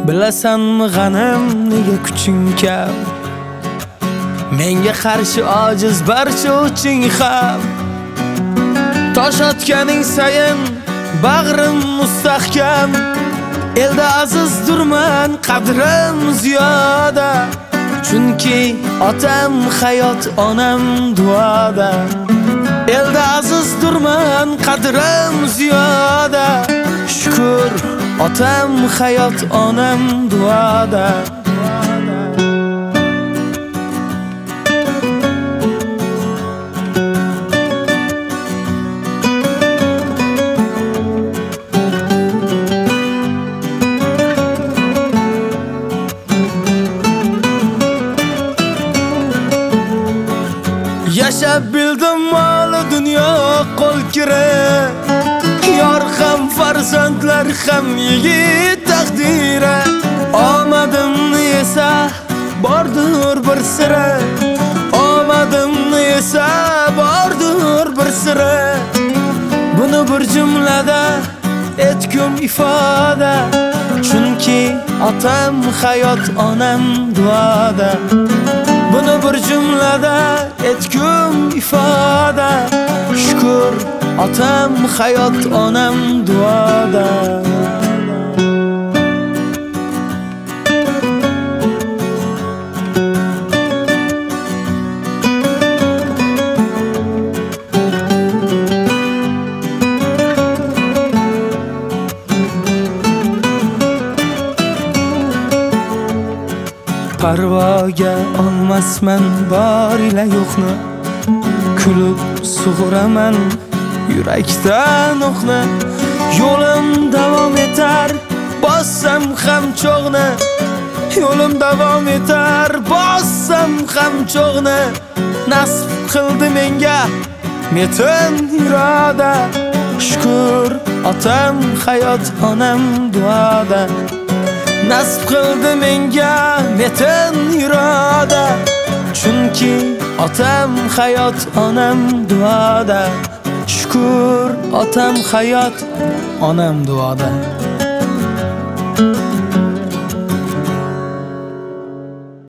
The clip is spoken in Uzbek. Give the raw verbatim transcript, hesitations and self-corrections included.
Bilasanmi g'anim nega kuching kam? Menga qarshi ojiz barcha o'ching ham. Tosh otganing sayin bag'rim mustahkam. Elda azizdurman qadrim ziyoda. Chunki otam hayot, onam duoda. Elda azizdurman qadrim ziyoda. Shukr, otam hayot, onam duoda. Yashab bildim mol dunyo qo'l kira. Yor ham farzandlar ham yigit taqdiri. Omadimni esa bordur bir sira. Omadimni esa bordur bir sira. Buni bir jumlada etgum ifoda. Chunki otam hayot, onam duoda. Buni bir jumlada etgum ifoda. Shukr, otam hayot, onam duoda. Parvoga olmasman bor ila yo'qni. Kulib sug'uraman yurakdan o'qni. Yo'lim davom etar, bossam ham cho'g'ni. Yo'lim davom etar, bossam ham cho'g'ni. Nasib qildi menga metin iroda. Shukr, otam hayot, onam duoda. Nasib qildi menga metin iroda. Chunki otam hayot, onam duoda. Shukr, otam hayot, onam duoda.